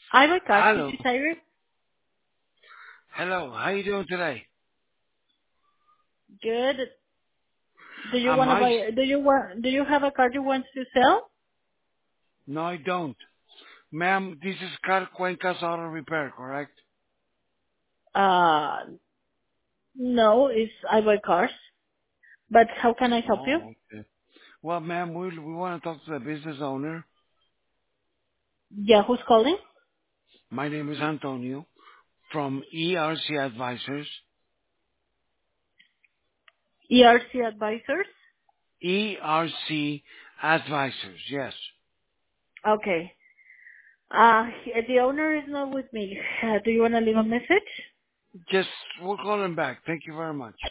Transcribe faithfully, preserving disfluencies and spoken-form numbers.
Hi, my card. This Hello. is Iris. Hello. How you doing today? Good. Do you Am want to I? buy? Do you want? Do you have a card you want to sell? No, I don't. Ma'am, this is Car Cuenca's Auto Repair, correct? Uh, no, it's I buy cars. But how can I help you? Oh, okay. Well, ma'am, we, we want to talk to the business owner. Yeah, who's calling? My name is Antonio from E R C Advisors. E R C Advisors. E R C Advisors, yes. Okay. Uh, he- the owner is not with me. Uh, do you want to leave a message? Just, we'll call him back. Thank you very much.